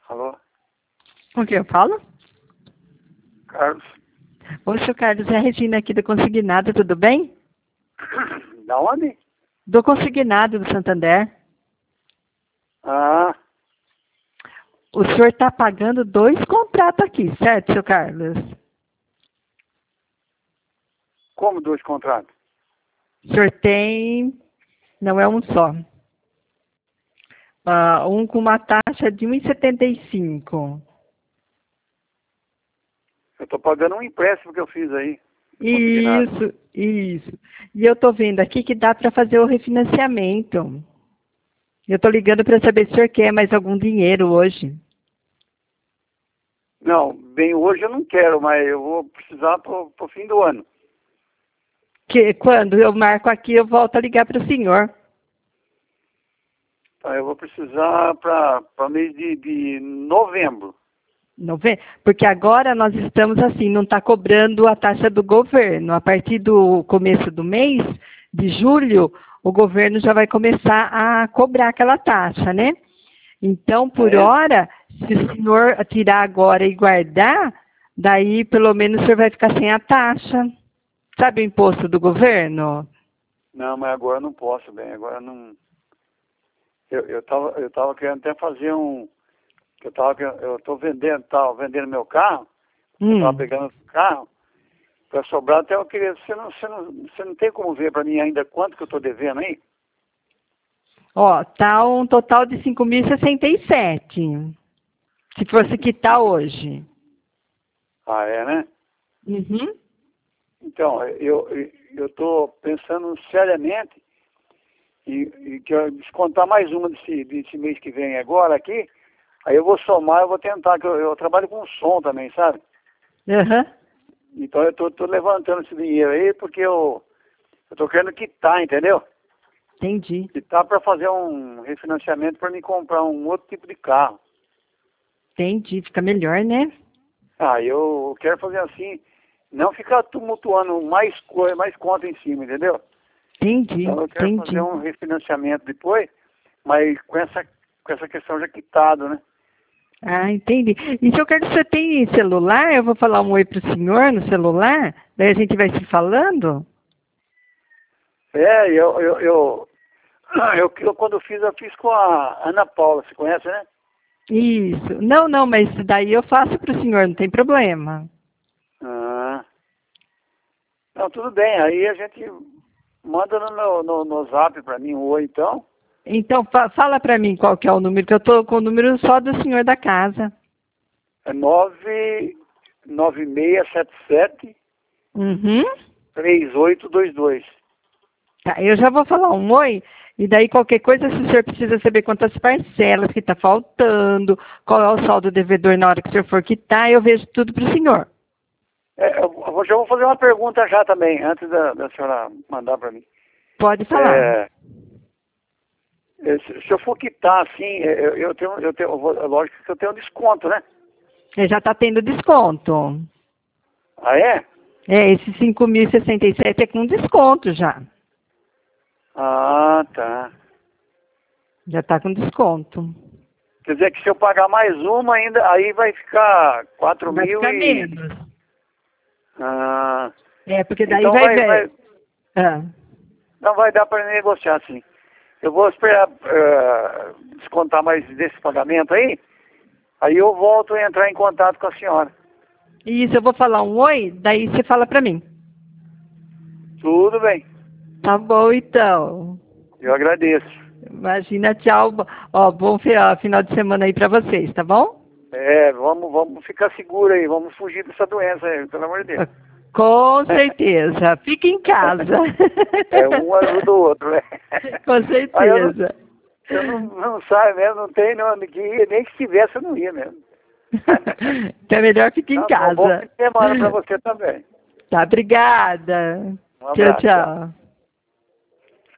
Alô? Com quem eu falo? Carlos? Oi, seu Carlos, é a Regina aqui do Consignado, tudo bem? Da onde? Do Consignado do Santander. Ah, O senhor está pagando 2 contratos aqui, certo, seu Carlos? como 2 contratos? O senhor tem... Não é um só. Um com uma taxa de 1,75. Eu tô pagando um empréstimo que eu fiz aí. Isso, isso. E eu estou vendo aqui que dá para fazer o refinanciamento. Eu estou ligando para saber se o senhor quer mais algum dinheiro hoje. Não, bem hoje eu não quero, mas eu vou precisar pro fim do ano. Que quando eu marco aqui, eu volto a ligar para o senhor. Tá, eu vou precisar para mês de novembro. Porque agora nós estamos assim, não está cobrando a taxa do governo. A partir do começo do mês, de julho, o governo já vai começar a cobrar aquela taxa, né? Então, por hora, se o senhor tirar agora e guardar, daí pelo menos o senhor vai ficar sem a taxa. Sabe o imposto do governo? Não, mas agora eu não posso, bem, agora não... Eu tava querendo até fazer um... Eu tô vendendo meu carro, eu tava pegando o carro, para sobrar até eu queria... Você não tem como ver para mim ainda quanto que eu tô devendo aí? Ó, tá um total de 5.067. Se fosse quitar hoje. Ah, é, né? Uhum. Então, eu tô pensando seriamente e que eu descontar mais uma desse mês que vem agora aqui, aí eu vou somar, eu vou tentar, que eu trabalho com som também, sabe? Uhum. Então eu tô levantando esse dinheiro aí porque eu tô querendo quitar, entendeu? Entendi. Quitar para fazer um refinanciamento para me comprar um outro tipo de carro. Entendi. Fica melhor, né? Ah, eu quero fazer assim, não ficar tumultuando mais conta em cima, entendeu? Entendi. Então eu quero fazer um refinanciamento depois, mas com essa questão já quitado, né? Ah, entendi. E se eu quero que você tem celular, eu vou falar um oi pro senhor no celular, daí a gente vai se falando? É, eu quando eu fiz com a Ana Paula, você conhece, né? Isso. Não, mas daí eu faço pro senhor, não tem problema. Ah, não, tudo bem, aí a gente manda no zap pra mim, um oi então. Então, fala pra mim qual que é o número, que eu tô com o número só do senhor da casa. É 99677 Uhum. 3822. Tá, eu já vou falar um oi, e daí qualquer coisa, se o senhor precisa saber quantas parcelas que está faltando, qual é o saldo devedor na hora que o senhor for quitar, eu vejo tudo para o senhor. Já vou fazer uma pergunta já também, antes da senhora mandar para mim. Pode falar. Se eu for quitar assim, lógico que eu tenho um desconto, né? Ele já está tendo desconto. Ah, é? É, esse 5.067 é com desconto já. Ah, tá. Já está com desconto. Quer dizer que se eu pagar mais uma ainda, aí vai ficar 4 Vai mil ficar e... menos. Ah, É, porque daí então vai ver. Ah. não vai dar para negociar, sim. Eu vou esperar descontar mais desse pagamento aí eu volto a entrar em contato com a senhora. Isso, eu vou falar um oi, daí você fala para mim. Tudo bem. Tá bom, então. Eu agradeço. Imagina, tchau. Ó, bom final de semana aí pra vocês, tá bom? Vamos ficar seguro aí, vamos fugir dessa doença aí, pelo amor de Deus. Com certeza. Fique em casa. Um ajuda o outro, né? Com certeza. Eu não saio mesmo, não tenho onde que ir, nem que tivesse eu não ia mesmo. Então é melhor ficar em casa. Bom fim de semana pra você também. Tá, obrigada. Um abraço. Tchau.